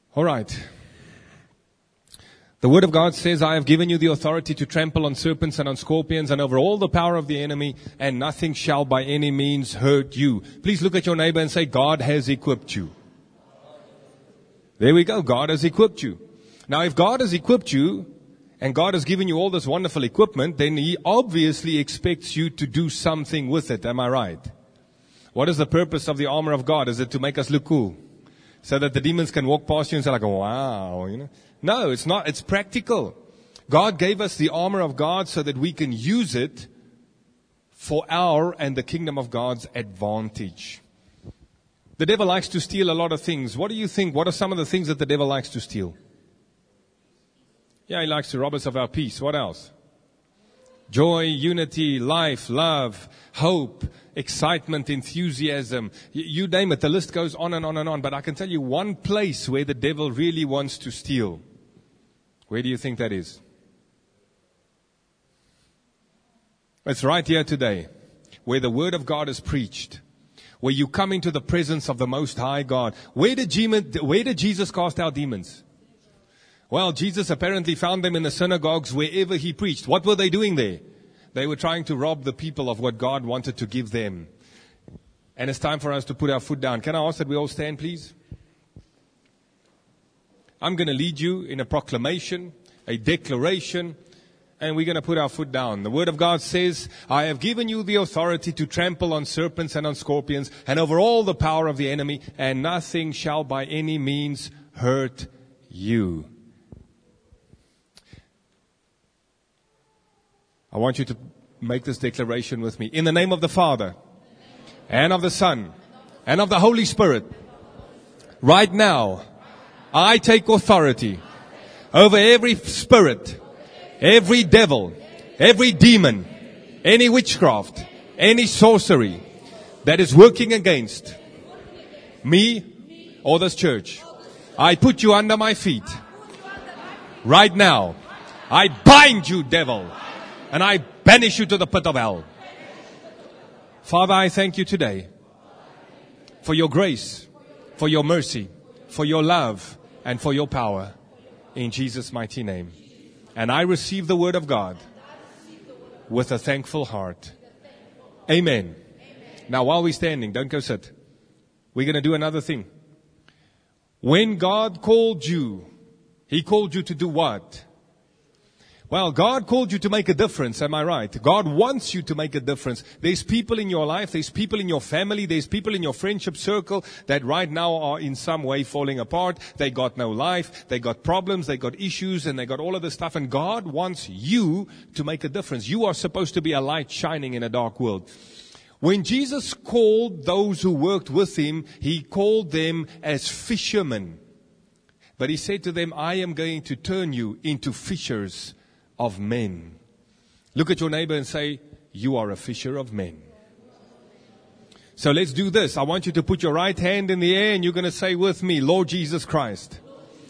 All right. The Word of God says, I have given you the authority to trample on serpents and on scorpions and over all the power of the enemy, and nothing shall by any means hurt you. Please look at your neighbor and say, God has equipped you. There we go. God has equipped you. Now, if God has equipped you, and God has given you all this wonderful equipment, then He obviously expects you to do something with it. Am I right? What is the purpose of the armor of God? Is it to make us look cool? So that the demons can walk past you and say like, wow, you know? No, it's not. It's practical. God gave us the armor of God so that we can use it for our and the kingdom of God's advantage. The devil likes to steal a lot of things. What do you think? What are some of the things that the devil likes to steal? Yeah, he likes to rob us of our peace. What else? Joy, unity, life, love, hope, excitement, enthusiasm. You name it. The list goes on and on and on. But I can tell you one place where the devil really wants to steal. Where do you think that is? It's right here today, where the Word of God is preached, where you come into the presence of the Most High God. Where did Jesus cast out demons? Well, Jesus apparently found them in the synagogues wherever He preached. What were they doing there? They were trying to rob the people of what God wanted to give them. And it's time for us to put our foot down. Can I ask that we all stand, please? I'm going to lead you in a proclamation, a declaration, and we're going to put our foot down. The Word of God says, I have given you the authority to trample on serpents and on scorpions and over all the power of the enemy, and nothing shall by any means hurt you. I want you to make this declaration with me. In the name of the Father, and of the Son, and of the Holy Spirit, right now, I take authority over every spirit, every devil, every demon, any witchcraft, any sorcery that is working against me or this church. I put you under my feet. Right now, I bind you, devil. And I banish you to the pit of hell. Father, I thank you today for your grace, for your mercy, for your love, and for your power. In Jesus' mighty name. And I receive the Word of God with a thankful heart. Amen. Now, while we're standing, don't go sit. We're going to do another thing. When God called you, He called you to do what? Well, God called you to make a difference, am I right? God wants you to make a difference. There's people in your life, there's people in your family, there's people in your friendship circle that right now are in some way falling apart. They got no life, they got problems, they got issues, and they got all of this stuff. And God wants you to make a difference. You are supposed to be a light shining in a dark world. When Jesus called those who worked with Him, He called them as fishermen. But He said to them, I am going to turn you into fishers of men. Look at your neighbor and say, you are a fisher of men. So let's do this. I want you to put your right hand in the air and you're going to say with me, Lord Jesus Christ,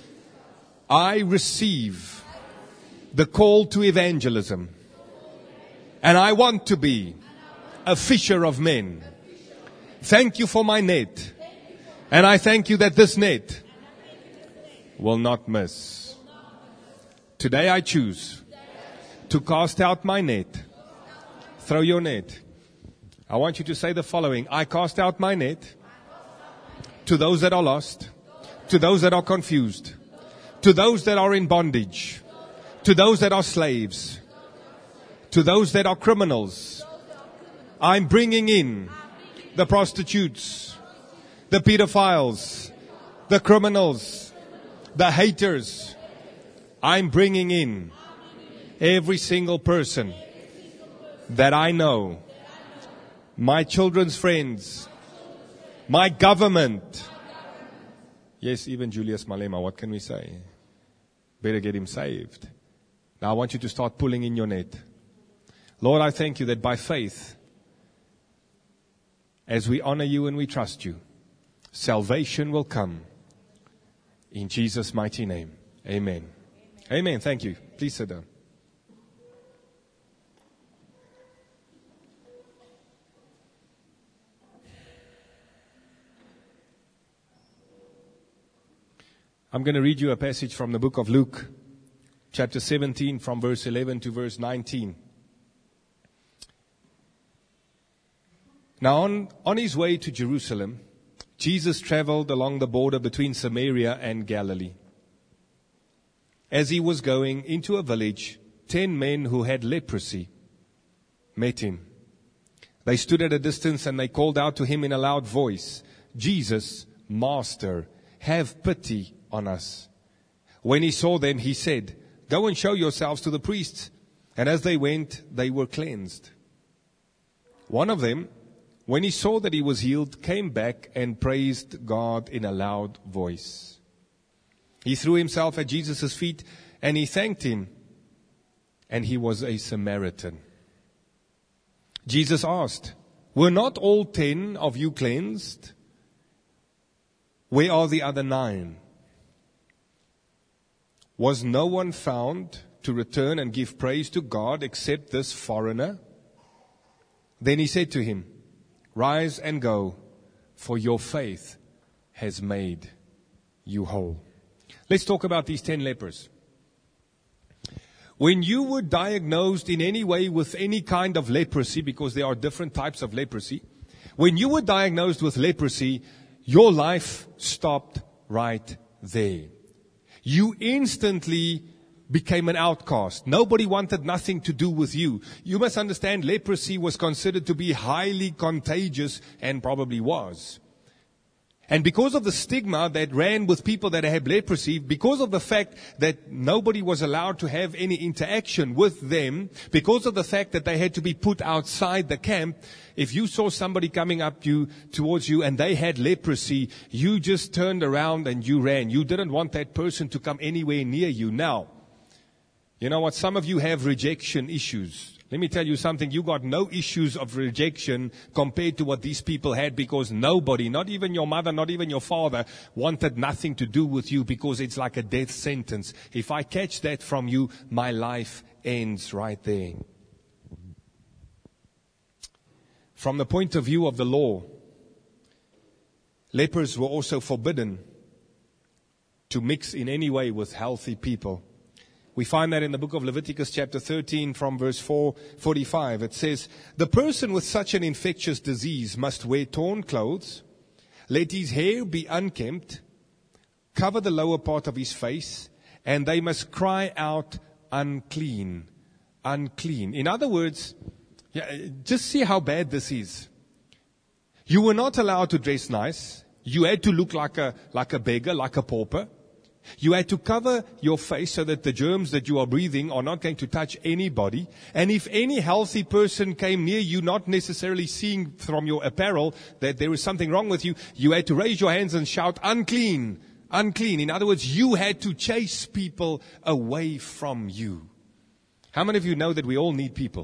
I receive the call to evangelism. And I want to be a fisher of men. Thank you for my net. And I thank you that this net will not miss. Today I choose to cast out my net. Throw your net. I want you to say the following. I cast out my net to those that are lost, to those that are confused, to those that are in bondage, to those that are slaves, to those that are criminals. I'm bringing in the prostitutes, the pedophiles, the criminals, the haters. I'm bringing in every single person that I know, my children's friends, my government. Yes, even Julius Malema, what can we say? Better get him saved. Now I want you to start pulling in your net. Lord, I thank you that by faith, as we honor you and we trust you, salvation will come. In Jesus' mighty name. Amen. Amen. Thank you. Please sit down. I'm going to read you a passage from the book of Luke, chapter 17, from verse 11 to verse 19. Now, on his way to Jerusalem, Jesus traveled along the border between Samaria and Galilee. As he was going into a village, 10 men who had leprosy met him. They stood at a distance and they called out to him in a loud voice, "Jesus, Master, have pity on us." When he saw them, he said, "Go and show yourselves to the priests." And as they went, they were cleansed. One of them, when he saw that he was healed, came back and praised God in a loud voice. He threw himself at Jesus' feet and he thanked him. And he was a Samaritan. Jesus asked, "Were not all 10 of you cleansed? Where are the other 9? Was no one found to return and give praise to God except this foreigner?" Then he said to him, "Rise and go, for your faith has made you whole." Let's talk about these 10 lepers. When you were diagnosed in any way with any kind of leprosy, because there are different types of leprosy, when you were diagnosed with leprosy, your life stopped right there. You instantly became an outcast. Nobody wanted nothing to do with you. You must understand, leprosy was considered to be highly contagious, and probably was. And because of the stigma that ran with people that had leprosy, because of the fact that nobody was allowed to have any interaction with them, because of the fact that they had to be put outside the camp, if you saw somebody coming up towards you and they had leprosy, you just turned around and you ran. You didn't want that person to come anywhere near you. Now, you know what? Some of you have rejection issues. Let me tell you something. You got no issues of rejection compared to what these people had, because nobody, not even your mother, not even your father, wanted nothing to do with you, because it's like a death sentence. If I catch that from you, my life ends right there. From the point of view of the law, lepers were also forbidden to mix in any way with healthy people. We find that in the book of Leviticus chapter 13 from verse 45. It says, "The person with such an infectious disease must wear torn clothes, let his hair be unkempt, cover the lower part of his face, and they must cry out, 'Unclean, unclean.'" In other words, just see how bad this is. You were not allowed to dress nice. You had to look like a beggar, like a pauper. You had to cover your face so that the germs that you are breathing are not going to touch anybody. And if any healthy person came near you, not necessarily seeing from your apparel that there is something wrong with you, you had to raise your hands and shout, "Unclean, unclean." In other words, you had to chase people away from you. How many of you know that we all need people?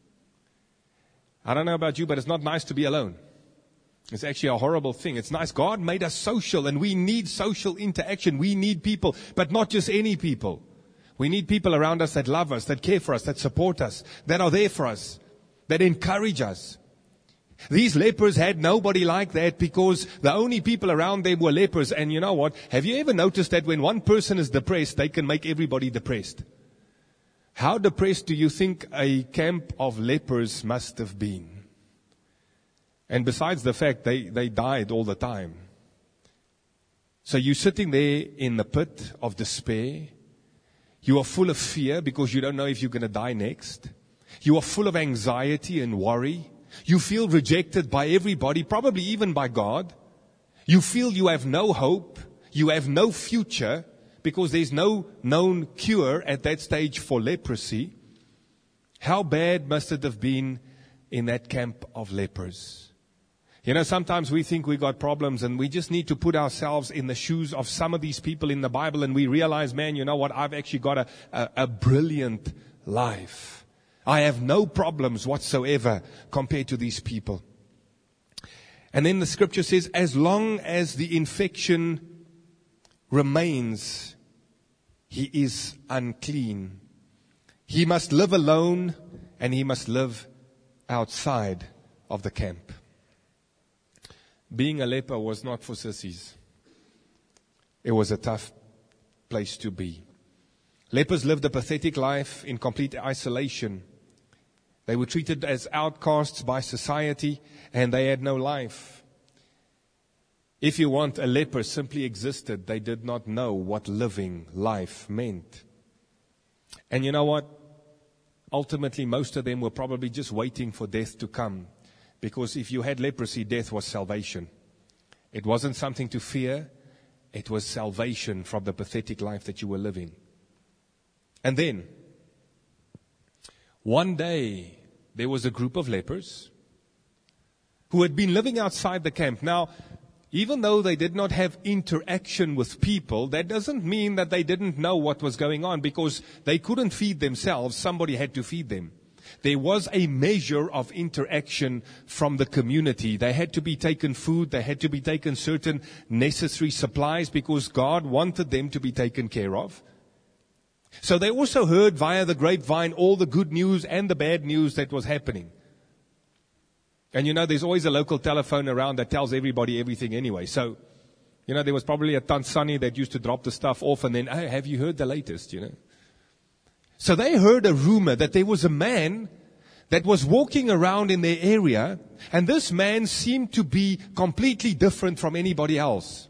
I don't know about you, but it's not nice to be alone. It's actually a horrible thing. It's nice. God made us social, and we need social interaction. We need people, but not just any people. We need people around us that love us, that care for us, that support us, that are there for us, that encourage us. These lepers had nobody like that, because the only people around them were lepers. And you know what? Have you ever noticed that when one person is depressed, they can make everybody depressed? How depressed do you think a camp of lepers must have been? And besides the fact they died all the time. So you're sitting there in the pit of despair. You are full of fear because you don't know if you're going to die next. You are full of anxiety and worry. You feel rejected by everybody, probably even by God. You feel you have no hope. You have no future, because there's no known cure at that stage for leprosy. How bad must it have been in that camp of lepers? You know, sometimes we think we got problems, and we just need to put ourselves in the shoes of some of these people in the Bible, and we realize, man, you know what? I've actually got a brilliant life. I have no problems whatsoever compared to these people. And then the scripture says, as long as the infection remains, he is unclean. He must live alone, and he must live outside of the camp. Being a leper was not for sissies. It was a tough place to be. Lepers lived a pathetic life in complete isolation. They were treated as outcasts by society, and they had no life. If you want, a leper simply existed. They did not know what living life meant. And you know what? Ultimately, most of them were probably just waiting for death to come. Because if you had leprosy, death was salvation. It wasn't something to fear. It was salvation from the pathetic life that you were living. And then, one day, there was a group of lepers who had been living outside the camp. Now, even though they did not have interaction with people, that doesn't mean that they didn't know what was going on, because they couldn't feed themselves. Somebody had to feed them. There was a measure of interaction from the community. They had to be taken food. They had to be taken certain necessary supplies because God wanted them to be taken care of. So they also heard via the grapevine all the good news and the bad news that was happening. And you know, there's always a local telephone around that tells everybody everything anyway. So, you know, there was probably a Tant Sunny that used to drop the stuff off and then, hey, have you heard the latest, you know? So they heard a rumor that there was a man that was walking around in their area, and this man seemed to be completely different from anybody else.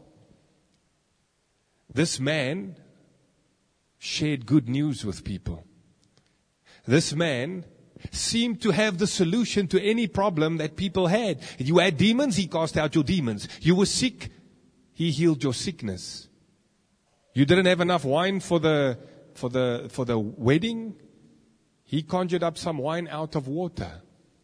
This man shared good news with people. This man seemed to have the solution to any problem that people had. You had demons, he cast out your demons. You were sick, he healed your sickness. You didn't have enough wine for the wedding, he conjured up some wine out of water.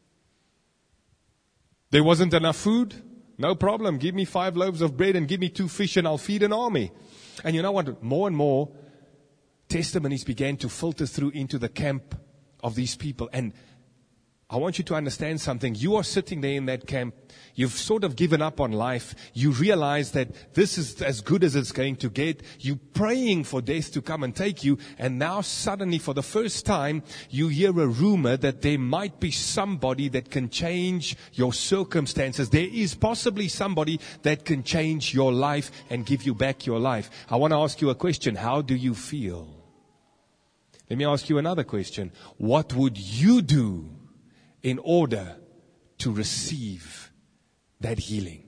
There wasn't enough food, no problem. Give me 5 loaves of bread and give me 2 fish and I'll feed an army. And you know what? More and more testimonies began to filter through into the camp of these people. And I want you to understand something. You are sitting there in that camp. You've sort of given up on life. You realize that this is as good as it's going to get. You're praying for death to come and take you. And now suddenly, for the first time, you hear a rumor that there might be somebody that can change your circumstances. There is possibly somebody that can change your life and give you back your life. I want to ask you a question. How do you feel? Let me ask you another question. What would you do in order to receive that healing?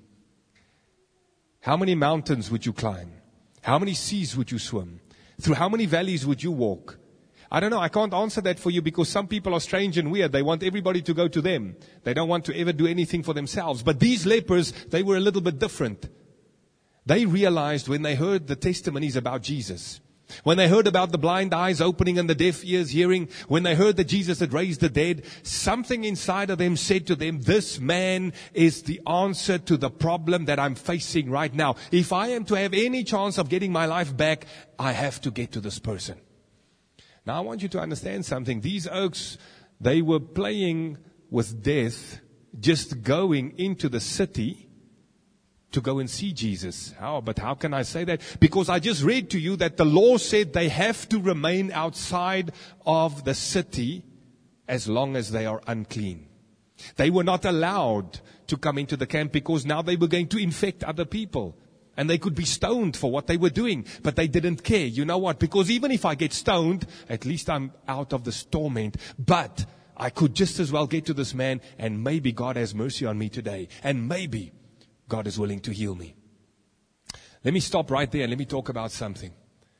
How many mountains would you climb? How many seas would you swim? Through how many valleys would you walk? I don't know. I can't answer that for you because some people are strange and weird. They want everybody to go to them. They don't want to ever do anything for themselves. But these lepers, they were a little bit different. They realized when they heard the testimonies about Jesus, when they heard about the blind eyes opening and the deaf ears hearing, when they heard that Jesus had raised the dead, something inside of them said to them, this man is the answer to the problem that I'm facing right now. If I am to have any chance of getting my life back, I have to get to this person. Now I want you to understand something. These oaks, they were playing with death, just going into the city to go and see Jesus. But how can I say that? Because I just read to you that the law said they have to remain outside of the city as long as they are unclean. They were not allowed to come into the camp because now they were going to infect other people. And they could be stoned for what they were doing. But they didn't care. You know what? Because even if I get stoned, at least I'm out of this torment. But I could just as well get to this man, and maybe God has mercy on me today. And maybe God is willing to heal me. Let me stop right there and let me talk about something.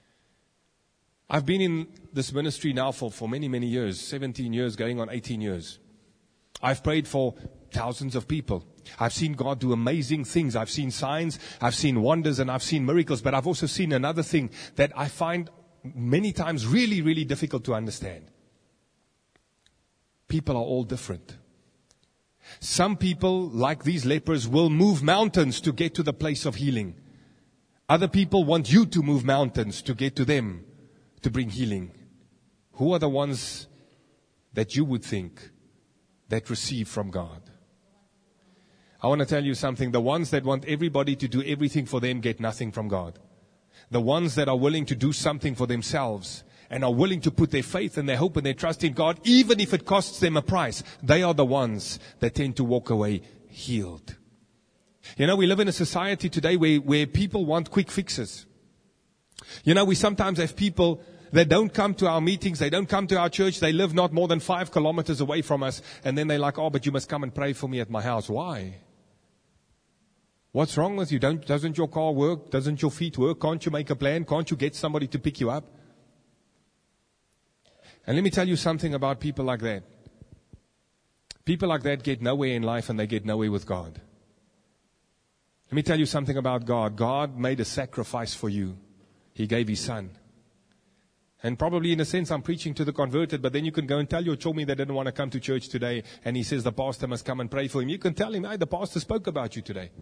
I've been in this ministry now for many, many years, 17 years, going on 18 years. I've prayed for thousands of people. I've seen God do amazing things. I've seen signs, I've seen wonders, and I've seen miracles. But I've also seen another thing that I find many times really, really difficult to understand. People are all different. Some people, like these lepers, will move mountains to get to the place of healing. Other people want you to move mountains to get to them, to bring healing. Who are the ones that you would think that receive from God? I want to tell you something. The ones that want everybody to do everything for them get nothing from God. The ones that are willing to do something for themselves and are willing to put their faith and their hope and their trust in God, even if it costs them a price, they are the ones that tend to walk away healed. You know, we live in a society today where people want quick fixes. You know, we sometimes have people that don't come to our meetings, they don't come to our church, they live not more than 5 kilometers away from us, and then they're like, oh, but you must come and pray for me at my house. Why? What's wrong with you? Doesn't your car work? Doesn't your feet work? Can't you make a plan? Can't you get somebody to pick you up? And let me tell you something about people like that. People like that get nowhere in life and they get nowhere with God. Let me tell you something about God. God made a sacrifice for you. He gave His Son. And probably in a sense I'm preaching to the converted, but then you can go and tell your chummy that didn't want to come to church today and he says the pastor must come and pray for him. You can tell him, hey, the pastor spoke about you today.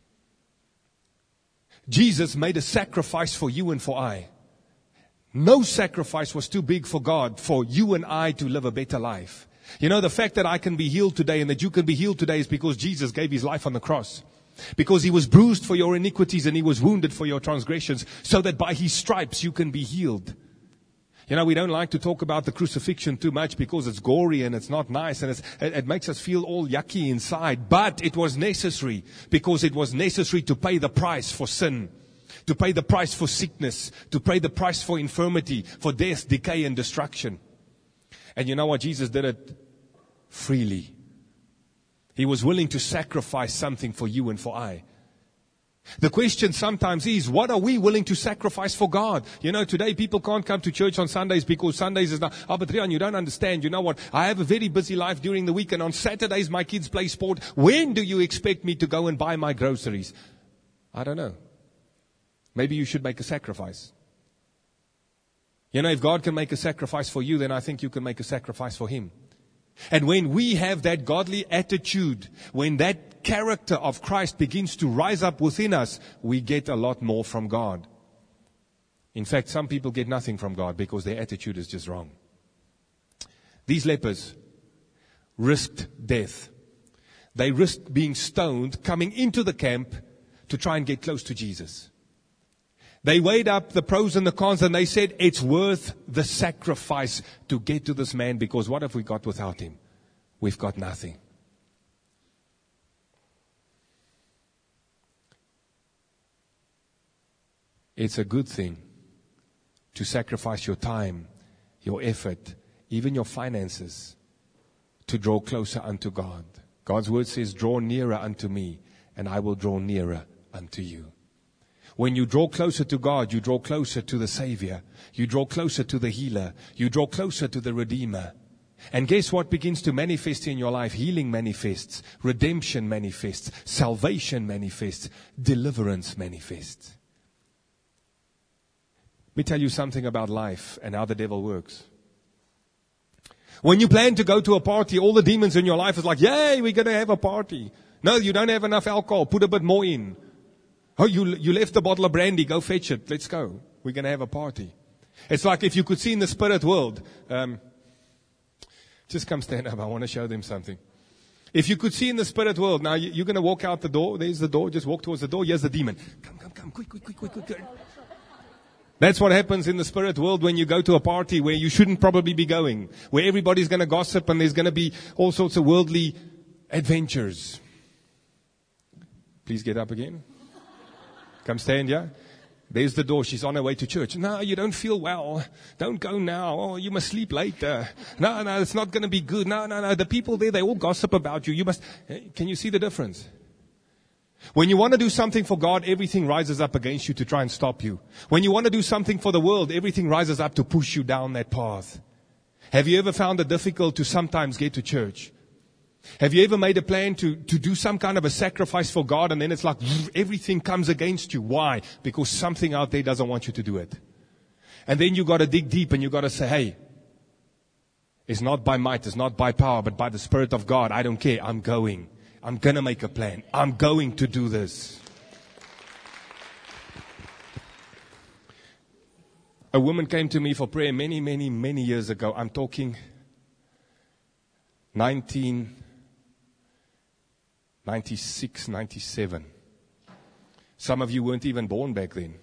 Jesus made a sacrifice for you and for I. No sacrifice was too big for God for you and I to live a better life. You know, the fact that I can be healed today and that you can be healed today is because Jesus gave His life on the cross. Because He was bruised for your iniquities and He was wounded for your transgressions, so that by His stripes you can be healed. You know, we don't like to talk about the crucifixion too much because it's gory and it's not nice and it makes us feel all yucky inside. But it was necessary, because it was necessary to pay the price for sin, to pay the price for sickness, to pay the price for infirmity, for death, decay and destruction. And you know what? Jesus did it freely. He was willing to sacrifice something for you and for I. The question sometimes is, what are we willing to sacrifice for God? You know, today people can't come to church on Sundays because Sundays is not, but Rian, you don't understand. You know what? I have a very busy life during the week and on Saturdays my kids play sport. When do you expect me to go and buy my groceries? I don't know. Maybe you should make a sacrifice. You know, if God can make a sacrifice for you, then I think you can make a sacrifice for Him. And when we have that godly attitude, when that character of Christ begins to rise up within us, we get a lot more from God. In fact, some people get nothing from God because their attitude is just wrong. These lepers risked death. They risked being stoned, coming into the camp to try and get close to Jesus. They weighed up the pros and the cons and they said, it's worth the sacrifice to get to this man, because what have we got without him? We've got nothing. It's a good thing to sacrifice your time, your effort, even your finances to draw closer unto God. God's word says, draw nearer unto me and I will draw nearer unto you. When you draw closer to God, you draw closer to the Savior. You draw closer to the Healer. You draw closer to the Redeemer. And guess what begins to manifest in your life? Healing manifests. Redemption manifests. Salvation manifests. Deliverance manifests. Let me tell you something about life and how the devil works. When you plan to go to a party, all the demons in your life is like, yay, we're going to have a party. No, you don't have enough alcohol. Put a bit more in. Oh, you left a bottle of brandy. Go fetch it. Let's go. We're going to have a party. It's like if you could see in the spirit world. Just come stand up. I want to show them something. If you could see in the spirit world. Now, you're going to walk out the door. There's the door. Just walk towards the door. Here's the demon. Come. Quick. That's what happens in the spirit world when you go to a party where you shouldn't probably be going. Where everybody's going to gossip and there's going to be all sorts of worldly adventures. Please get up again. Come stand here. There's the door. She's on her way to church. No, you don't feel well. Don't go now. Oh, you must sleep later. No, it's not going to be good. No. The people there, they all gossip about you. Can you see the difference? When you want to do something for God, everything rises up against you to try and stop you. When you want to do something for the world, everything rises up to push you down that path. Have you ever found it difficult to sometimes get to church? Have you ever made a plan to do some kind of a sacrifice for God and then it's like everything comes against you? Why? Because something out there doesn't want you to do it. And then you got to dig deep and you got to say, hey, it's not by might, it's not by power, but by the Spirit of God. I don't care. I'm going. I'm going to make a plan. I'm going to do this. A woman came to me for prayer many years ago. I'm talking 1996, 97. Some of you weren't even born back then.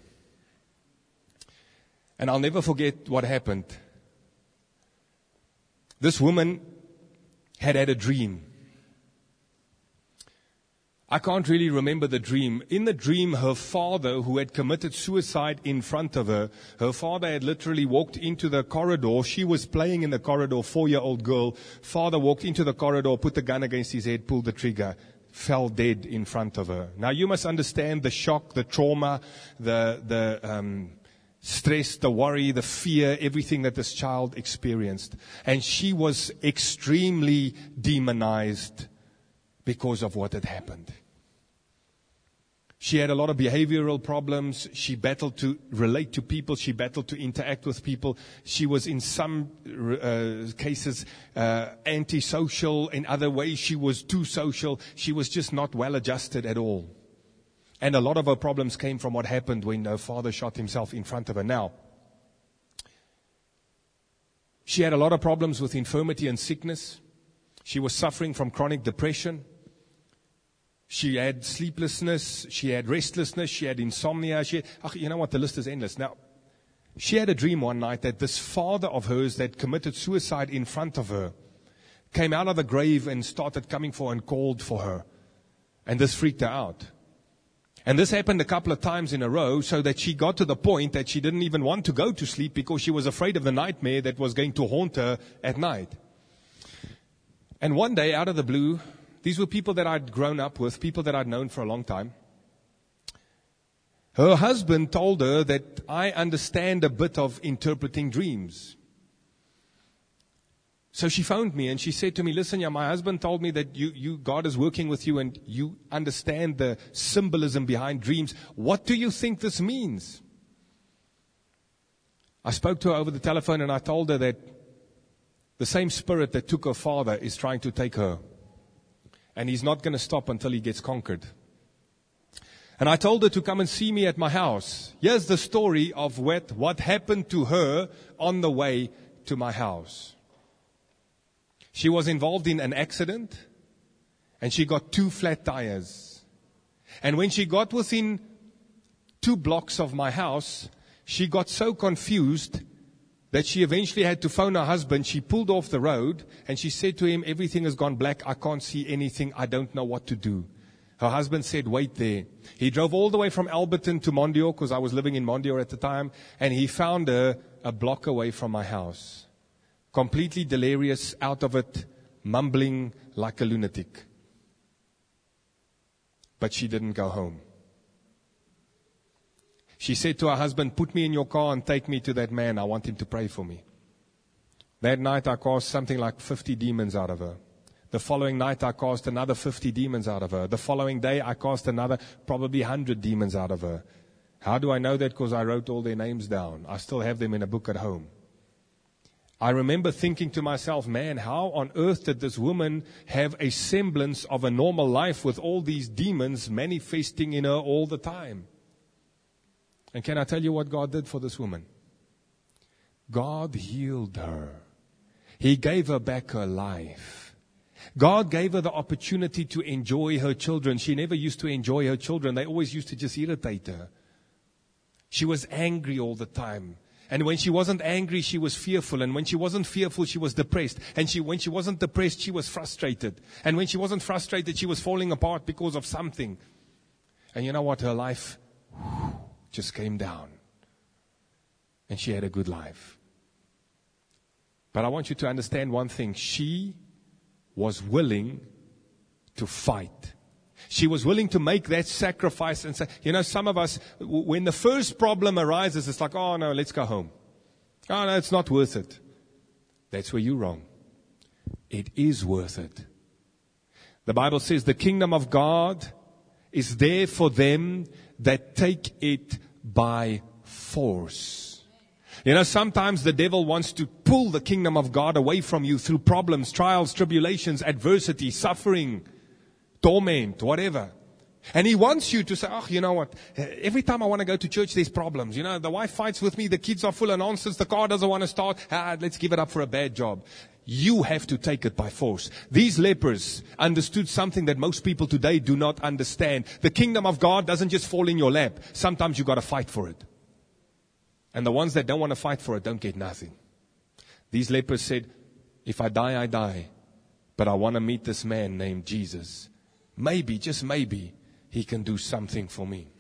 And I'll never forget what happened. This woman had a dream. I can't really remember the dream. In the dream, her father, who had committed suicide in front of her, her father had literally walked into the corridor. She was playing in the corridor, 4-year-old girl. Father walked into the corridor, put the gun against his head, pulled the trigger, fell dead in front of her. Now you must understand the shock, the trauma, the stress, the worry, the fear, everything that this child experienced. And she was extremely demonized because of what had happened. She had a lot of behavioral problems. She battled to relate to people. She battled to interact with people. She was in some cases antisocial. In other ways, she was too social. She was just not well adjusted at all. And a lot of her problems came from what happened when her father shot himself in front of her. Now, she had a lot of problems with infirmity and sickness. She was suffering from chronic depression. She had sleeplessness, she had restlessness, she had insomnia. You know what, the list is endless. Now, she had a dream one night that this father of hers that committed suicide in front of her came out of the grave and started coming for her and called for her. And this freaked her out. And this happened a couple of times in a row, so that she got to the point that she didn't even want to go to sleep because she was afraid of the nightmare that was going to haunt her at night. And one day, out of the blue, these were people that I'd grown up with, people that I'd known for a long time. Her husband told her that I understand a bit of interpreting dreams. So she phoned me and she said to me, listen, my husband told me that God is working with you and you understand the symbolism behind dreams. What do you think this means? I spoke to her over the telephone and I told her that the same spirit that took her father is trying to take her. And he's not going to stop until he gets conquered. And I told her to come and see me at my house. Here's the story of what happened to her on the way to my house. She was involved in an accident, and she got 2 flat tires. And when she got within 2 blocks of my house, she got so confused that she eventually had to phone her husband. She pulled off the road and she said to him, everything has gone black. I can't see anything. I don't know what to do. Her husband said, wait there. He drove all the way from Alberton to Mondior, because I was living in Mondior at the time, and he found her a block away from my house. Completely delirious, out of it, mumbling like a lunatic. But she didn't go home. She said to her husband, put me in your car and take me to that man. I want him to pray for me. That night I cast something like 50 demons out of her. The following night I cast another 50 demons out of her. The following day I cast another probably 100 demons out of her. How do I know that? Because I wrote all their names down. I still have them in a book at home. I remember thinking to myself, man, how on earth did this woman have a semblance of a normal life with all these demons manifesting in her all the time? And can I tell you what God did for this woman? God healed her. He gave her back her life. God gave her the opportunity to enjoy her children. She never used to enjoy her children. They always used to just irritate her. She was angry all the time. And when she wasn't angry, she was fearful. And when she wasn't fearful, she was depressed. And when she wasn't depressed, she was frustrated. And when she wasn't frustrated, she was falling apart because of something. And you know what? Her life just came down. And she had a good life. But I want you to understand one thing. She was willing to fight. She was willing to make that sacrifice and say, some of us, when the first problem arises, it's like, oh no, let's go home. Oh no, it's not worth it. That's where you're wrong. It is worth it. The Bible says the kingdom of God is there for them that take it by force. Sometimes the devil wants to pull the kingdom of God away from you through problems, trials, tribulations, adversity, suffering, torment, whatever. And he wants you to say, oh, you know what? Every time I want to go to church, there's problems. The wife fights with me. The kids are full of nonsense. The car doesn't want to start. Let's give it up for a bad job. You have to take it by force. These lepers understood something that most people today do not understand. The kingdom of God doesn't just fall in your lap. Sometimes you got to fight for it. And the ones that don't want to fight for it don't get nothing. These lepers said, if I die, I die. But I want to meet this man named Jesus. maybe, just maybe, He can do something for me.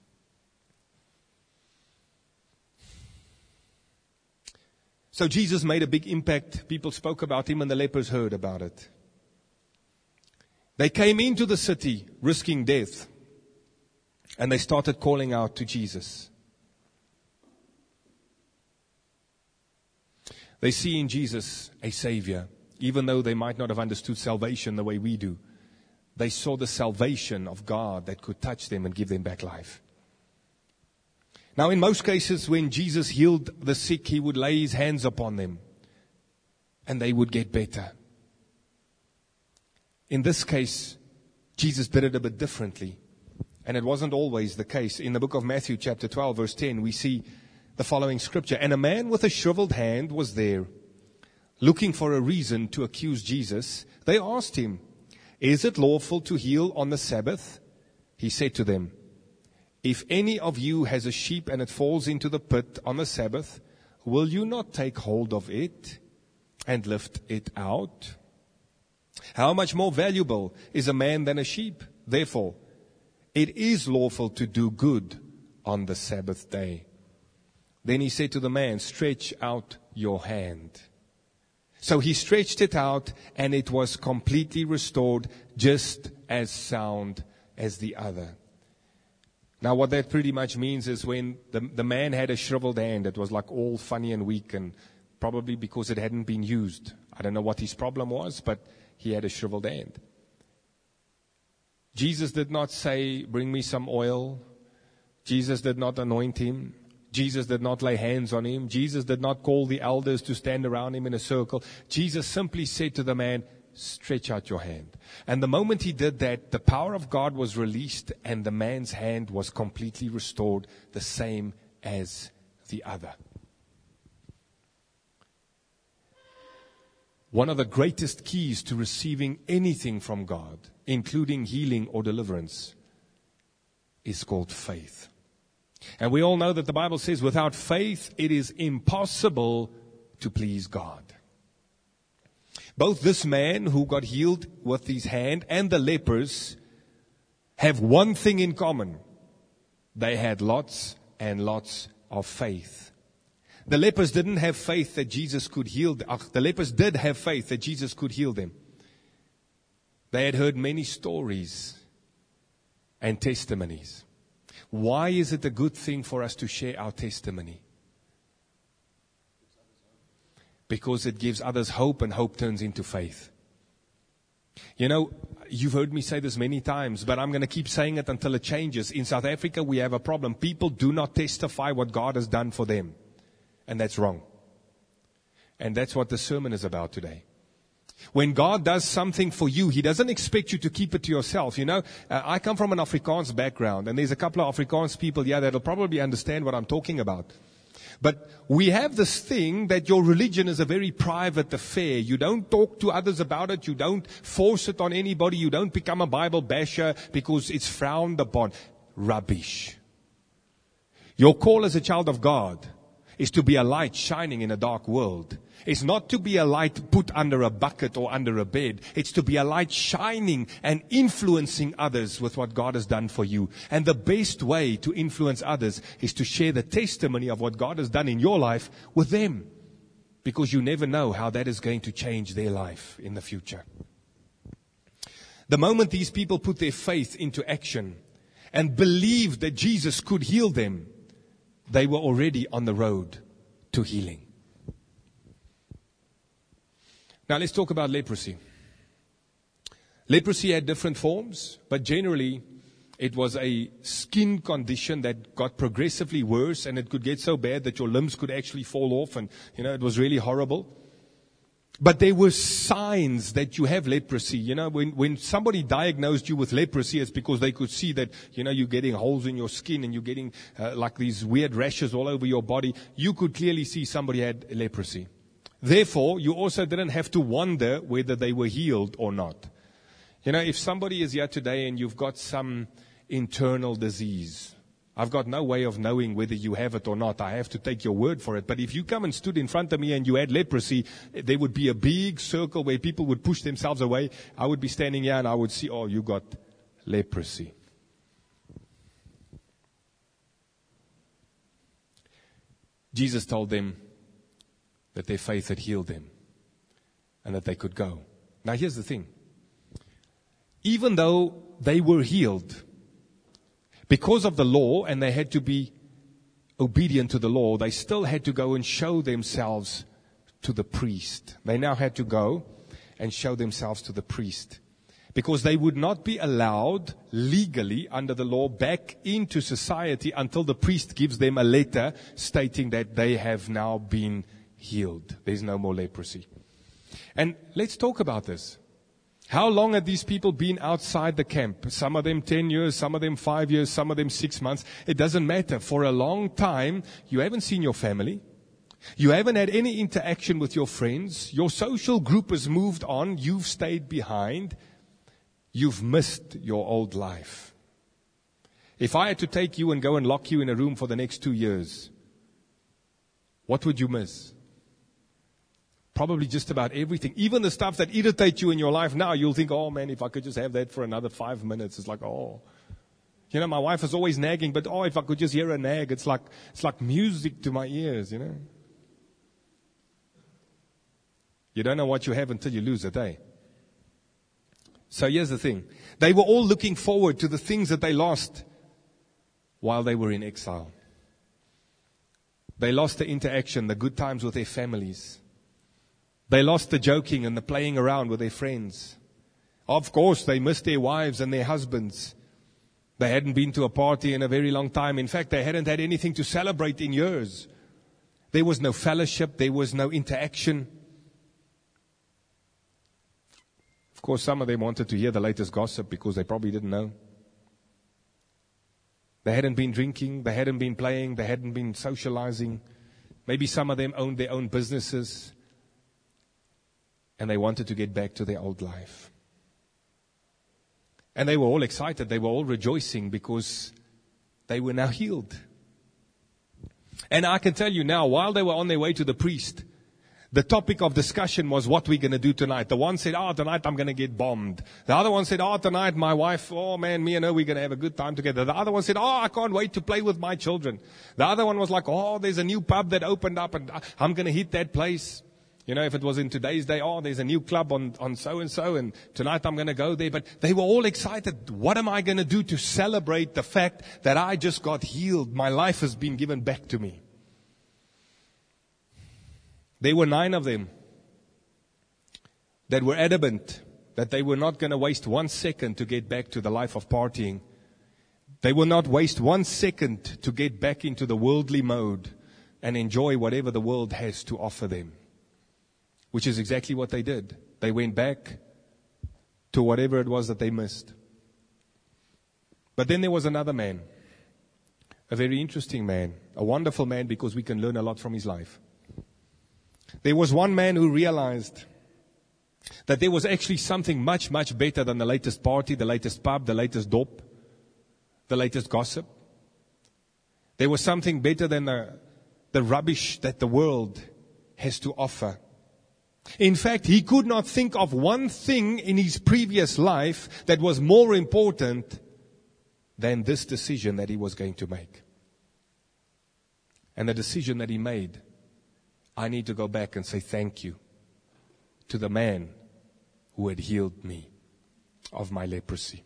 So Jesus made a big impact. People spoke about Him and the lepers heard about it. They came into the city risking death. And they started calling out to Jesus. They see in Jesus a Savior. Even though they might not have understood salvation the way we do. They saw the salvation of God that could touch them and give them back life. Now, in most cases, when Jesus healed the sick, He would lay His hands upon them. And they would get better. In this case, Jesus did it a bit differently. And it wasn't always the case. In the book of Matthew chapter 12, verse 10, we see the following scripture. And a man with a shriveled hand was there, looking for a reason to accuse Jesus. They asked Him, "Is it lawful to heal on the Sabbath?" He said to them, "If any of you has a sheep and it falls into the pit on the Sabbath, will you not take hold of it and lift it out? How much more valuable is a man than a sheep? Therefore, it is lawful to do good on the Sabbath day." Then He said to the man, "Stretch out your hand." So he stretched it out, and it was completely restored, just as sound as the other. Now, what that pretty much means is when the man had a shriveled hand, it was like all funny and weak, and probably because it hadn't been used. I don't know what his problem was, but he had a shriveled hand. Jesus did not say, "Bring me some oil." Jesus did not anoint him. Jesus did not lay hands on him. Jesus did not call the elders to stand around him in a circle. Jesus simply said to the man, "Stretch out your hand." And the moment he did that, the power of God was released and the man's hand was completely restored, the same as the other. One of the greatest keys to receiving anything from God, including healing or deliverance, is called faith. And we all know that the Bible says without faith it is impossible to please God. Both this man who got healed with his hand and the lepers have one thing in common. They had lots and lots of faith. The lepers didn't have faith that Jesus could heal them. The lepers did have faith that Jesus could heal them. They had heard many stories and testimonies. Why is it a good thing for us to share our testimony? Because it gives others hope, and hope turns into faith. You know, you've heard me say this many times, but I'm going to keep saying it until it changes. In South Africa, we have a problem. People do not testify what God has done for them. And that's wrong. And that's what the sermon is about today. When God does something for you, He doesn't expect you to keep it to yourself. You know, I come from an Afrikaans background, and there's a couple of Afrikaans people here that'll probably understand what I'm talking about. But we have this thing that your religion is a very private affair. You don't talk to others about it. You don't force it on anybody. You don't become a Bible basher because it's frowned upon. Rubbish. Your call as a child of God is to be a light shining in a dark world. It's not to be a light put under a bucket or under a bed. It's to be a light shining and influencing others with what God has done for you. And the best way to influence others is to share the testimony of what God has done in your life with them. Because you never know how that is going to change their life in the future. The moment these people put their faith into action and believed that Jesus could heal them, they were already on the road to healing. Now let's talk about leprosy. Leprosy had different forms, but generally it was a skin condition that got progressively worse, and it could get so bad that your limbs could actually fall off, and it was really horrible. But there were signs that you have leprosy. When somebody diagnosed you with leprosy, it's because they could see that, you're getting holes in your skin and you're getting like these weird rashes all over your body. You could clearly see somebody had leprosy. Therefore, you also didn't have to wonder whether they were healed or not. If somebody is here today and you've got some internal disease, I've got no way of knowing whether you have it or not. I have to take your word for it. But if you come and stood in front of me and you had leprosy, there would be a big circle where people would push themselves away. I would be standing here and I would see, oh, you got leprosy. Jesus told them that their faith had healed them and that they could go. Now here's the thing. Even though they were healed because of the law and they had to be obedient to the law, they still had to go and show themselves to the priest. They now had to go and show themselves to the priest, because they would not be allowed legally under the law back into society until the priest gives them a letter stating that they have now been healed. There's no more leprosy. And let's talk about this. How long had these people been outside the camp? Some of them 10 years, some of them 5 years, some of them 6 months. It doesn't matter. For a long time, you haven't seen your family. You haven't had any interaction with your friends. Your social group has moved on. You've stayed behind. You've missed your old life. If I had to take you and go and lock you in a room for the next 2 years, what would you miss? Probably just about everything. Even the stuff that irritates you in your life now, you'll think, oh man, if I could just have that for another 5 minutes. It's like, oh. You know, my wife is always nagging, but oh, if I could just hear a nag, it's like music to my ears, you know. You don't know what you have until you lose it, eh? So here's the thing. They were all looking forward to the things that they lost while they were in exile. They lost the interaction, the good times with their families. They lost the joking and the playing around with their friends. Of course, they missed their wives and their husbands. They hadn't been to a party in a very long time. In fact, they hadn't had anything to celebrate in years. There was no fellowship. There was no interaction. Of course, some of them wanted to hear the latest gossip because they probably didn't know. They hadn't been drinking. They hadn't been playing. They hadn't been socializing. Maybe some of them owned their own businesses. And they wanted to get back to their old life. And they were all excited. They were all rejoicing because they were now healed. And I can tell you now, while they were on their way to the priest, the topic of discussion was what we're going to do tonight. The one said, tonight I'm going to get bombed. The other one said, tonight my wife, man, me and her, we're going to have a good time together. The other one said, I can't wait to play with my children. The other one was like, there's a new pub that opened up and I'm going to hit that place. You know, if it was in today's day, there's a new club on so-and-so, and tonight I'm going to go there. But they were all excited. What am I going to do to celebrate the fact that I just got healed? My life has been given back to me. There were 9 of them that were adamant that they were not going to waste 1 second to get back to the life of partying. They will not waste 1 second to get back into the worldly mode and enjoy whatever the world has to offer them. Which is exactly what they did. They went back to whatever it was that they missed. But then there was another man. A very interesting man. A wonderful man because we can learn a lot from his life. There was one man who realized that there was actually something much, much better than the latest party, the latest pub, the latest dop, the latest gossip. There was something better than the rubbish that the world has to offer. In fact, he could not think of one thing in his previous life that was more important than this decision that he was going to make. And the decision that he made, I need to go back and say thank you to the man who had healed me of my leprosy.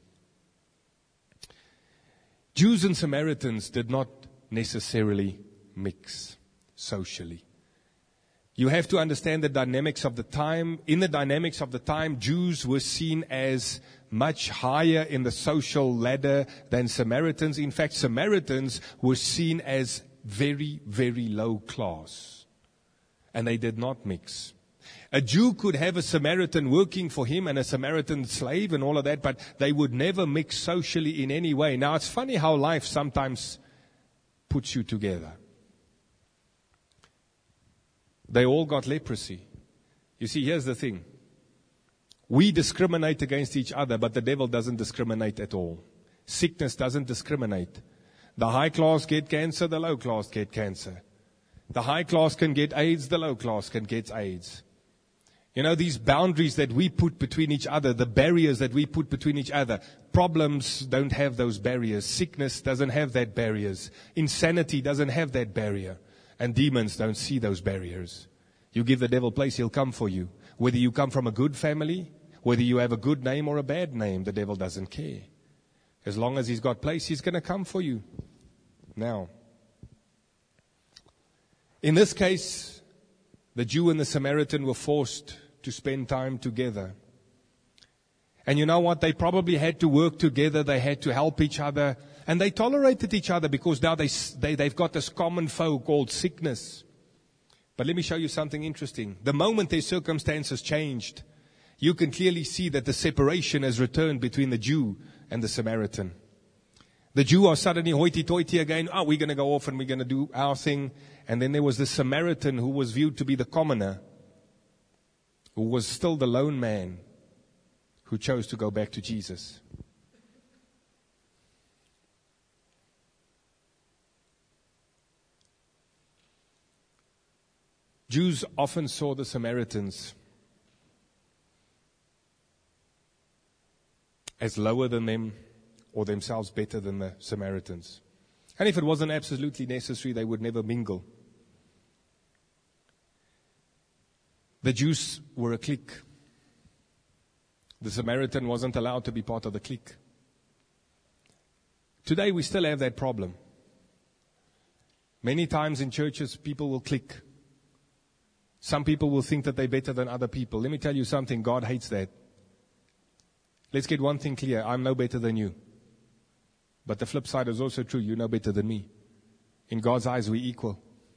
Jews and Samaritans did not necessarily mix socially. You have to understand the dynamics of the time. In the dynamics of the time, Jews were seen as much higher in the social ladder than Samaritans. In fact, Samaritans were seen as very, very low class. And they did not mix. A Jew could have a Samaritan working for him and a Samaritan slave and all of that, but they would never mix socially in any way. Now, it's funny how life sometimes puts you together. They all got leprosy. You see, here's the thing. We discriminate against each other, but the devil doesn't discriminate at all. Sickness doesn't discriminate. The high class get cancer, the low class get cancer. The high class can get AIDS, the low class can get AIDS. You know, these boundaries that we put between each other, the barriers that we put between each other. Problems don't have those barriers. Sickness doesn't have that barriers. Insanity doesn't have that barrier. And demons don't see those barriers. You give the devil place, he'll come for you. Whether you come from a good family, whether you have a good name or a bad name, the devil doesn't care. As long as he's got place, he's going to come for you. Now, in this case, the Jew and the Samaritan were forced to spend time together. And you know what? They probably had to work together. They had to help each other. And they tolerated each other because now they've got this common foe called sickness. But let me show you something interesting. The moment their circumstances changed, you can clearly see that the separation has returned between the Jew and the Samaritan. The Jew are suddenly hoity-toity again. Oh, we're going to go off and we're going to do our thing. And then there was the Samaritan who was viewed to be the commoner, who was still the lone man, who chose to go back to Jesus. Jews often saw the Samaritans as lower than them or themselves better than the Samaritans. And if it wasn't absolutely necessary, they would never mingle. The Jews were a clique. The Samaritan wasn't allowed to be part of the clique. Today we still have that problem. Many times in churches, people will clique. Some people will think that they're better than other people. Let me tell you something, God hates that. Let's get one thing clear, I'm no better than you. But the flip side is also true, you're no better than me. In God's eyes, we're equal.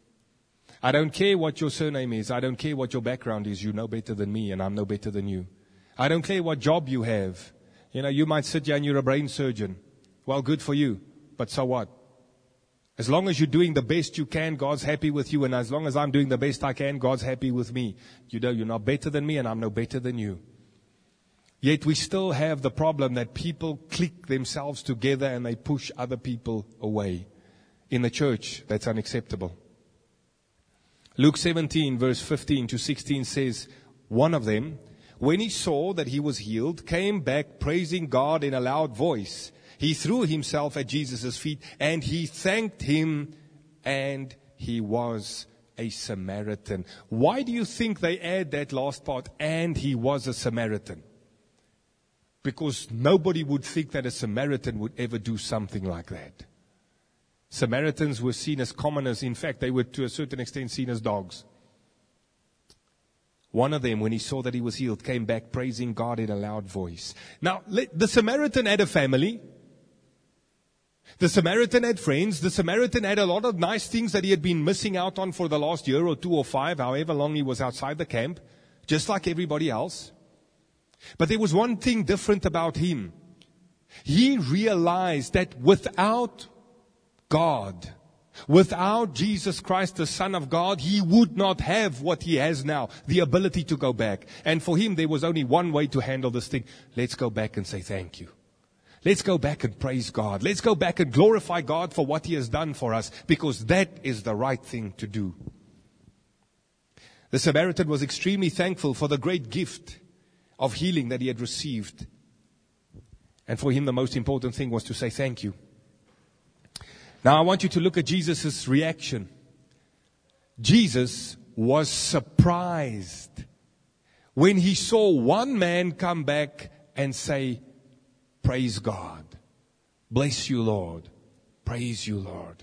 I don't care what your surname is, I don't care what your background is, you're no better than me and I'm no better than you. I don't care what job you have. You know, you might sit here and you're a brain surgeon. Well, good for you, but so what? As long as you're doing the best you can, God's happy with you. And as long as I'm doing the best I can, God's happy with me. You know, you're not better than me and I'm no better than you. Yet we still have the problem that people clique themselves together and they push other people away. In the church, that's unacceptable. Luke 17 verse 15 to 16 says, one of them, when he saw that he was healed, came back praising God in a loud voice. He threw himself at Jesus' feet and he thanked him, and he was a Samaritan. Why do you think they add that last part, and he was a Samaritan? Because nobody would think that a Samaritan would ever do something like that. Samaritans were seen as commoners. In fact, they were to a certain extent seen as dogs. One of them, when he saw that he was healed, came back praising God in a loud voice. Now, the Samaritan had a family. The Samaritan had friends. The Samaritan had a lot of nice things that he had been missing out on for the last year or 2 or 5, however long he was outside the camp, just like everybody else. But there was one thing different about him. He realized that without God, without Jesus Christ, the Son of God, he would not have what he has now, the ability to go back. And for him, there was only one way to handle this thing. Let's go back and say thank you. Let's go back and praise God. Let's go back and glorify God for what he has done for us, because that is the right thing to do. The Samaritan was extremely thankful for the great gift of healing that he had received. And for him, the most important thing was to say thank you. Now I want you to look at Jesus' reaction. Jesus was surprised when he saw one man come back and say, praise God. Bless you, Lord. Praise you, Lord.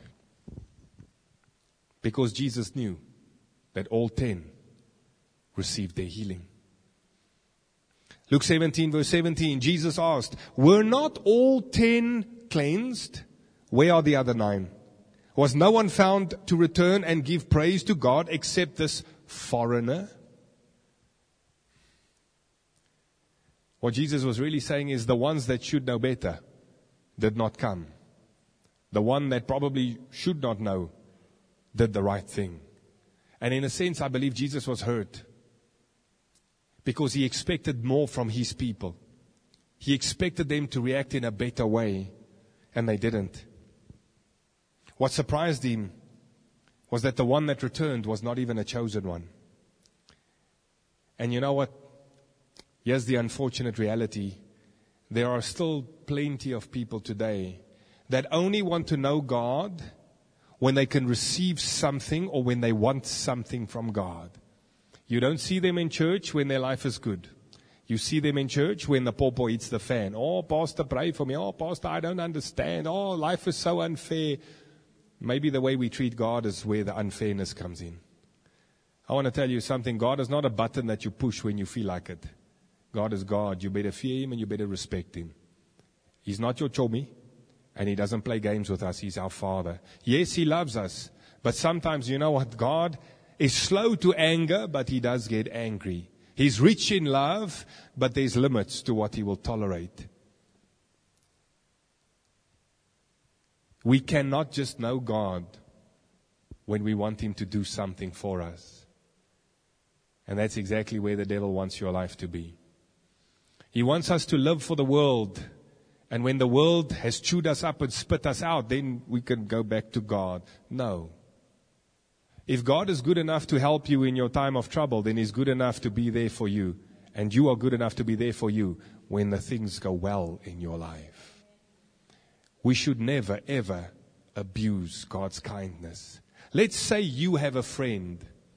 Because Jesus knew that all 10 received their healing. Luke 17 verse 17, Jesus asked, were not all 10 cleansed? Where are the other 9? Was no one found to return and give praise to God except this foreigner? What Jesus was really saying is the ones that should know better did not come. The one that probably should not know did the right thing. And in a sense, I believe Jesus was hurt because he expected more from his people. He expected them to react in a better way, and they didn't. What surprised him was that the one that returned was not even a chosen one. And you know what? Here's the unfortunate reality. There are still plenty of people today that only want to know God when they can receive something or when they want something from God. You don't see them in church when their life is good. You see them in church when the pawpaw hits the fan. Oh, Pastor, pray for me. Oh, Pastor, I don't understand. Oh, life is so unfair. Maybe the way we treat God is where the unfairness comes in. I want to tell you something. God is not a button that you push when you feel like it. God is God. You better fear Him and you better respect Him. He's not your chommy, and He doesn't play games with us. He's our Father. Yes, He loves us. But sometimes, you know what? God is slow to anger, but He does get angry. He's rich in love, but there's limits to what He will tolerate. We cannot just know God when we want Him to do something for us. And that's exactly where the devil wants your life to be. He wants us to live for the world. And when the world has chewed us up and spit us out, then we can go back to God. No. If God is good enough to help you in your time of trouble, then He's good enough to be there for you. And you are good enough to be there for you when the things go well in your life. We should never, ever abuse God's kindness. Let's say you have a friend.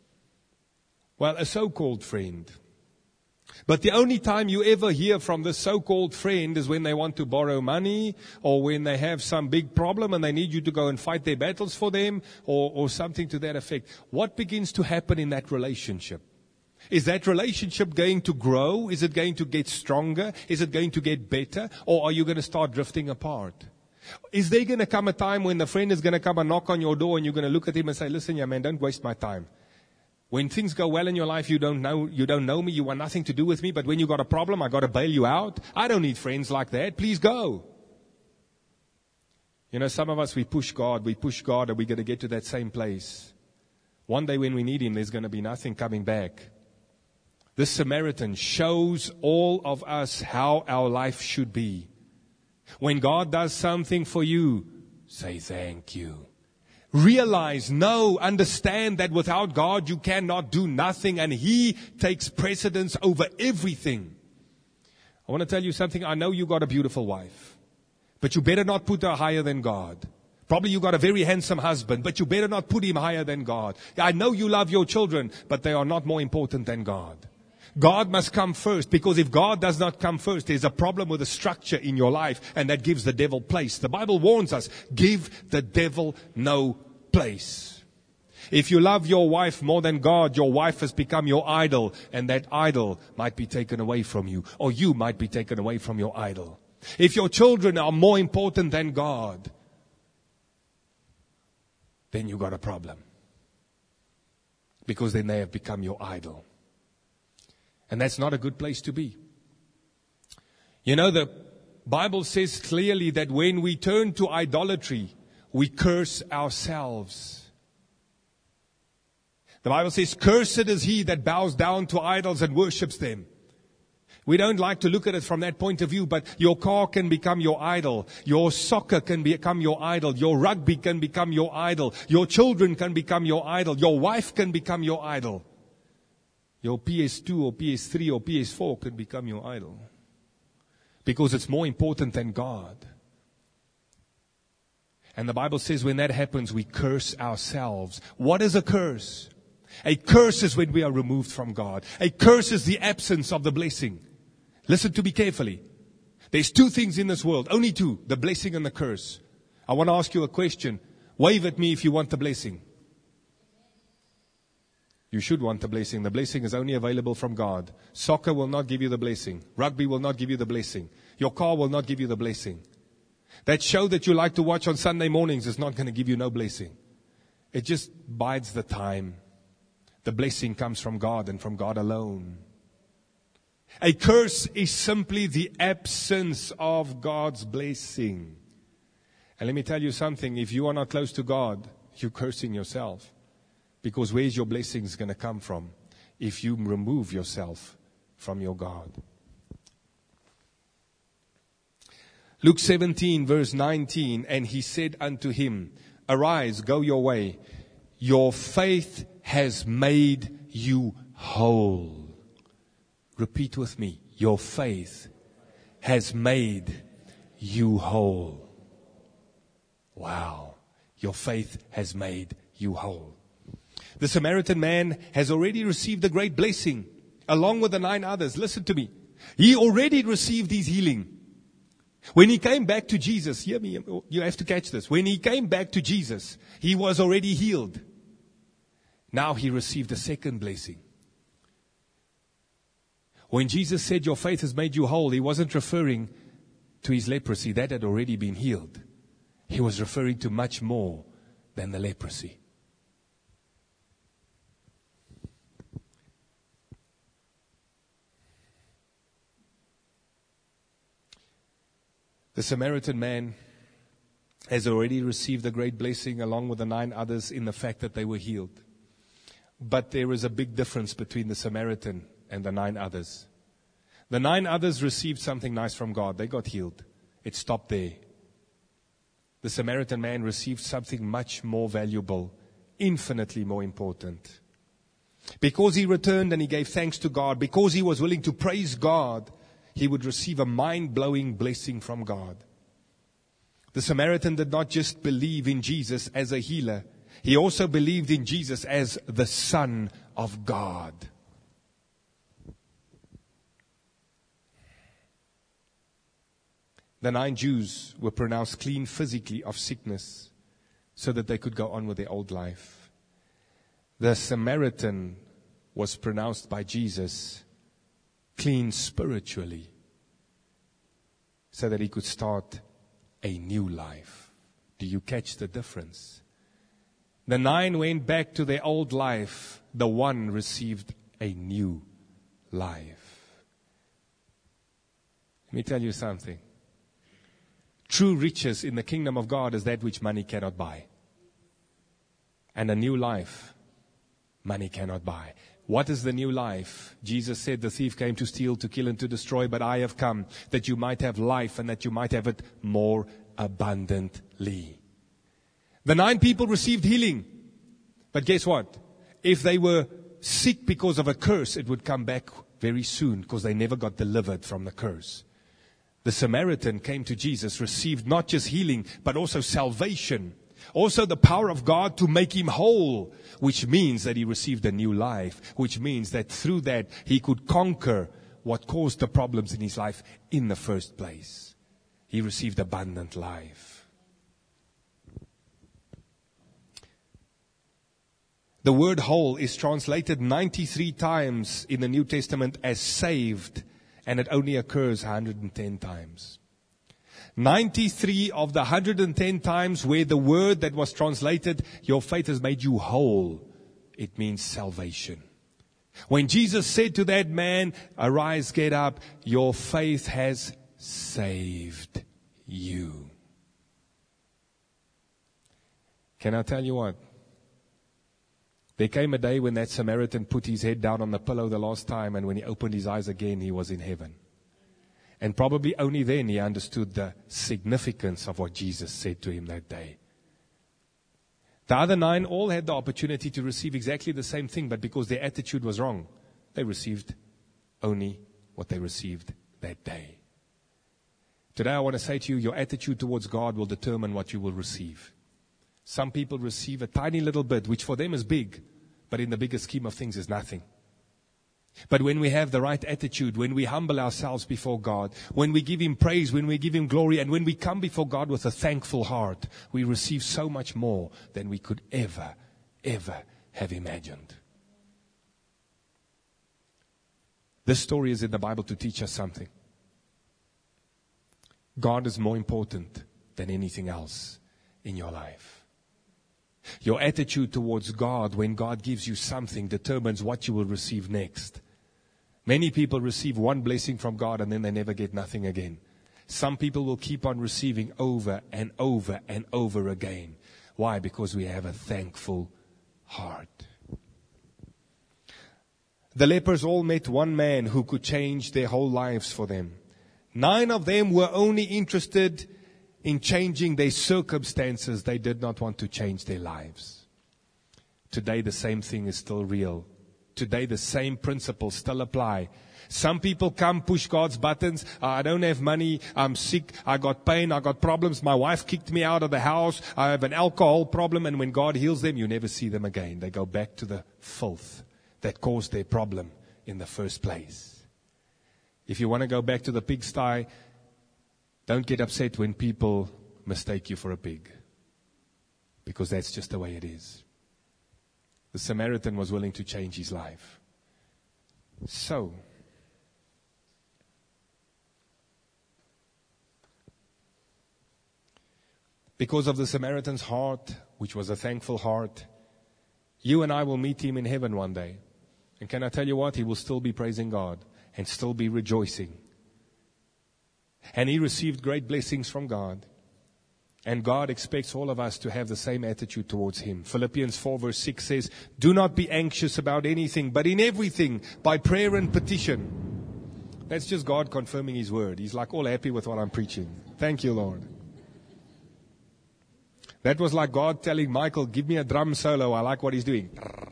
Well, a so-called friend. But the only time you ever hear from this so-called friend is when they want to borrow money, or when they have some big problem and they need you to go and fight their battles for them, or something to that effect. What begins to happen in that relationship? Is that relationship going to grow? Is it going to get stronger? Is it going to get better? Or are you going to start drifting apart? Is there going to come a time when the friend is going to come and knock on your door and you're going to look at him and say, listen, yeah, man, don't waste my time. When things go well in your life, you don't know me, you want nothing to do with me, but when you got a problem, I got to bail you out. I don't need friends like that. Please go. You know, some of us, we push God, and we're going to get to that same place. One day when we need Him, there's going to be nothing coming back. This Samaritan shows all of us how our life should be. When God does something for you, say thank you. Realize, know, understand that without God you cannot do nothing, and He takes precedence over everything. I want to tell you something. I know you got a beautiful wife, but you better not put her higher than God. Probably you got a very handsome husband, but you better not put him higher than God. I know you love your children, but they are not more important than God. God must come first, because if God does not come first, there's a problem with the structure in your life, and that gives the devil place. The Bible warns us, give the devil no place. If you love your wife more than God, your wife has become your idol, and that idol might be taken away from you, or you might be taken away from your idol. If your children are more important than God, then you got a problem, because then they have become your idol. And that's not a good place to be. You know, the Bible says clearly that when we turn to idolatry, we curse ourselves. The Bible says, cursed is he that bows down to idols and worships them. We don't like to look at it from that point of view, but your car can become your idol. Your soccer can become your idol. Your rugby can become your idol. Your children can become your idol. Your wife can become your idol. Your PS2 or PS3 or PS4 could become your idol. Because it's more important than God. And the Bible says when that happens, we curse ourselves. What is a curse? A curse is when we are removed from God. A curse is the absence of the blessing. Listen to me carefully. There's two things in this world. Only two. The blessing and the curse. I want to ask you a question. Wave at me if you want the blessing. You should want the blessing. The blessing is only available from God. Soccer will not give you the blessing. Rugby will not give you the blessing. Your car will not give you the blessing. That show that you like to watch on Sunday mornings is not going to give you no blessing. It just bides the time. The blessing comes from God and from God alone. A curse is simply the absence of God's blessing. And let me tell you something. If you are not close to God, you're cursing yourself. Because where's your blessings going to come from if you remove yourself from your God? Luke 17 verse 19, and he said unto him, arise, go your way. Your faith has made you whole. Repeat with me. Your faith has made you whole. Wow. Your faith has made you whole. The Samaritan man has already received a great blessing along with the 9 others. Listen to me. He already received his healing. When he came back to Jesus, hear me, you have to catch this. When he came back to Jesus, he was already healed. Now he received a second blessing. When Jesus said, your faith has made you whole, he wasn't referring to his leprosy. That had already been healed. He was referring to much more than the leprosy. The Samaritan man has already received a great blessing along with the 9 others in the fact that they were healed. But there is a big difference between the Samaritan and the 9 others. The 9 others received something nice from God. They got healed. It stopped there. The Samaritan man received something much more valuable, infinitely more important. Because he returned and he gave thanks to God, because he was willing to praise God, he would receive a mind-blowing blessing from God. The Samaritan did not just believe in Jesus as a healer. He also believed in Jesus as the Son of God. The 9 Jews were pronounced clean physically of sickness so that they could go on with their old life. The Samaritan was pronounced by Jesus clean spiritually so that he could start a new life. Do you catch the difference? The 9 went back to their old life. The 1 received a new life. Let me tell you something. True riches in the kingdom of God is that which money cannot buy. And a new life, money cannot buy. What is the new life? Jesus said, the thief came to steal, to kill, and to destroy, but I have come that you might have life and that you might have it more abundantly. The 9 people received healing. But guess what? If they were sick because of a curse, it would come back very soon because they never got delivered from the curse. The Samaritan came to Jesus, received not just healing, but also salvation. Also the power of God to make him whole, which means that he received a new life, which means that through that he could conquer what caused the problems in his life in the first place. He received abundant life. The word whole is translated 93 times in the New Testament as saved, and it only occurs 110 times. 93 of the 110 times where the word that was translated, your faith has made you whole, it means salvation. When Jesus said to that man, arise, get up, your faith has saved you. Can I tell you what? There came a day when that Samaritan put his head down on the pillow the last time, and when he opened his eyes again, he was in heaven. And probably only then he understood the significance of what Jesus said to him that day. The other 9 all had the opportunity to receive exactly the same thing, but because their attitude was wrong, they received only what they received that day. Today I want to say to you, your attitude towards God will determine what you will receive. Some people receive a tiny little bit, which for them is big, but in the bigger scheme of things is nothing. But when we have the right attitude, when we humble ourselves before God, when we give Him praise, when we give Him glory, and when we come before God with a thankful heart, we receive so much more than we could ever have imagined. This story is in the Bible to teach us something. God is more important than anything else in your life. Your attitude towards God when God gives you something determines what you will receive next. Many people receive one blessing from God and then they never get nothing again. Some people will keep on receiving over and over and over again. Why? Because we have a thankful heart. The lepers all met one man who could change their whole lives for them. 9 of them were only interested in changing their circumstances. They did not want to change their lives. Today the same thing is still real. Today the same principles still apply. Some people come, push God's buttons. I don't have money. I'm sick. I got pain. I got problems. My wife kicked me out of the house. I have an alcohol problem. And when God heals them, you never see them again. They go back to the filth that caused their problem in the first place. If you want to go back to the pigsty, don't get upset when people mistake you for a pig. Because that's just the way it is. The Samaritan was willing to change his life. So, because of the Samaritan's heart, which was a thankful heart, you and I will meet him in heaven one day. And can I tell you what? He will still be praising God and still be rejoicing. And he received great blessings from God. And God expects all of us to have the same attitude towards him. Philippians 4 verse 6 says, do not be anxious about anything, but in everything, by prayer and petition. That's just God confirming his word. He's like all happy with what I'm preaching. Thank you, Lord. That was like God telling Michael, give me a drum solo. I like what he's doing.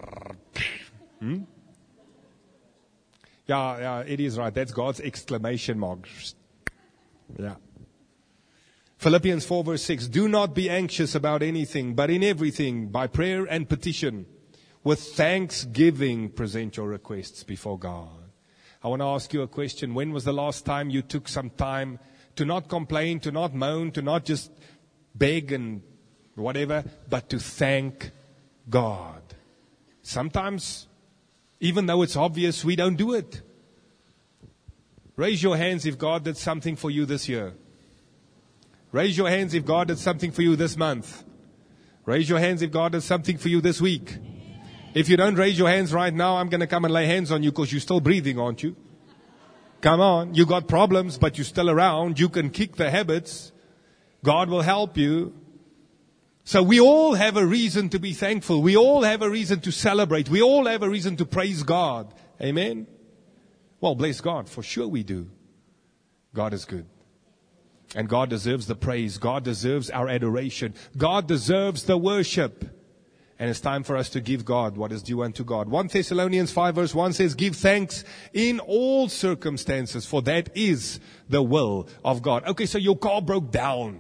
Yeah, it is right. That's God's exclamation mark. Yeah. Philippians 4 verse 6, do not be anxious about anything, but in everything, by prayer and petition, with thanksgiving, present your requests before God. I want to ask you a question. When was the last time you took some time to not complain, to not moan, to not just beg and whatever, but to thank God? Sometimes, even though it's obvious, we don't do it. Raise your hands if God did something for you this year. Raise your hands if God did something for you this month. Raise your hands if God did something for you this week. If you don't raise your hands right now, I'm going to come and lay hands on you because you're still breathing, aren't you? Come on. You got problems, but you're still around. You can kick the habits. God will help you. So we all have a reason to be thankful. We all have a reason to celebrate. We all have a reason to praise God. Amen? Well, bless God. For sure we do. God is good. And God deserves the praise. God deserves our adoration. God deserves the worship. And it's time for us to give God what is due unto God. 1 Thessalonians 5 verse 1 says, give thanks in all circumstances, for that is the will of God. Okay, so your car broke down.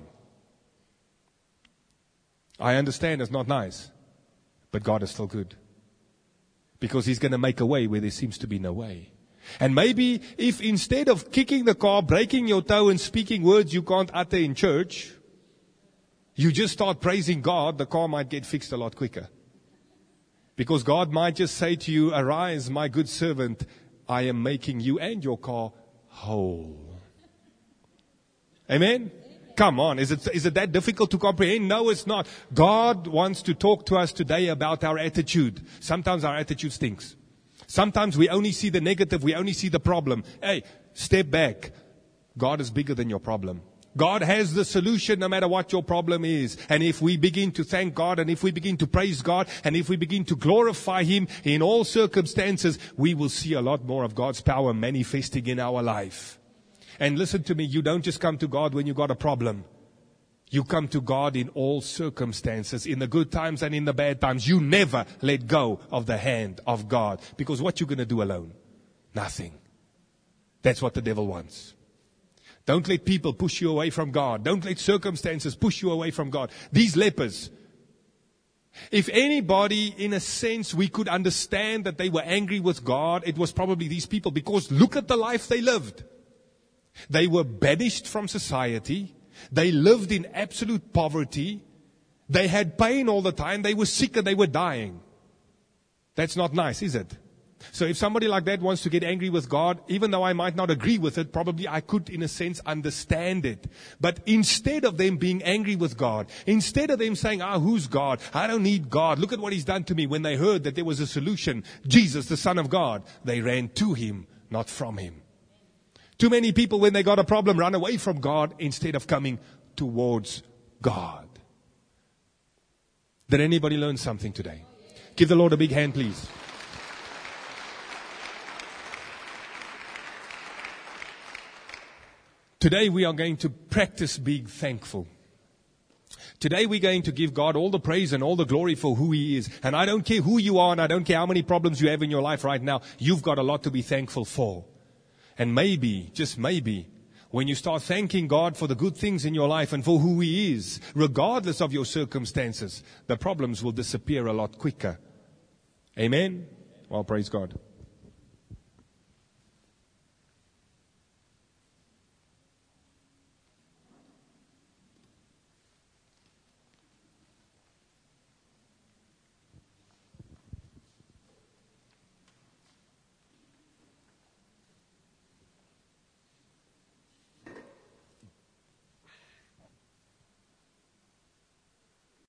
I understand it's not nice. But God is still good. Because He's going to make a way where there seems to be no way. And maybe if instead of kicking the car, breaking your toe and speaking words you can't utter in church, you just start praising God, the car might get fixed a lot quicker. Because God might just say to you, arise, my good servant, I am making you and your car whole. Amen? Come on, is it that difficult to comprehend? No, it's not. God wants to talk to us today about our attitude. Sometimes our attitude stinks. Sometimes we only see the negative, we only see the problem. Hey, step back. God is bigger than your problem. God has the solution no matter what your problem is. And if we begin to thank God, and if we begin to praise God, and if we begin to glorify Him in all circumstances, we will see a lot more of God's power manifesting in our life. And listen to me, you don't just come to God when you got a problem. You come to God in all circumstances, in the good times and in the bad times. You never let go of the hand of God. Because what you going to do alone? Nothing. That's what the devil wants. Don't let people push you away from God. Don't let circumstances push you away from God. These lepers, if anybody, in a sense, we could understand that they were angry with God, it was probably these people. Because look at the life they lived. They were banished from society. They lived in absolute poverty. They had pain all the time. They were sick and they were dying. That's not nice, is it? So if somebody like that wants to get angry with God, even though I might not agree with it, probably I could, in a sense, understand it. But instead of them being angry with God, instead of them saying, who's God? I don't need God. Look at what He's done to me. When they heard that there was a solution, Jesus, the Son of God, they ran to Him, not from Him. Too many people, when they got a problem, run away from God instead of coming towards God. Did anybody learn something today? Give the Lord a big hand, please. Today we are going to practice being thankful. Today we're going to give God all the praise and all the glory for who He is. And I don't care who you are, and I don't care how many problems you have in your life right now. You've got a lot to be thankful for. And maybe, just maybe, when you start thanking God for the good things in your life and for who He is, regardless of your circumstances, the problems will disappear a lot quicker. Amen? Well, praise God.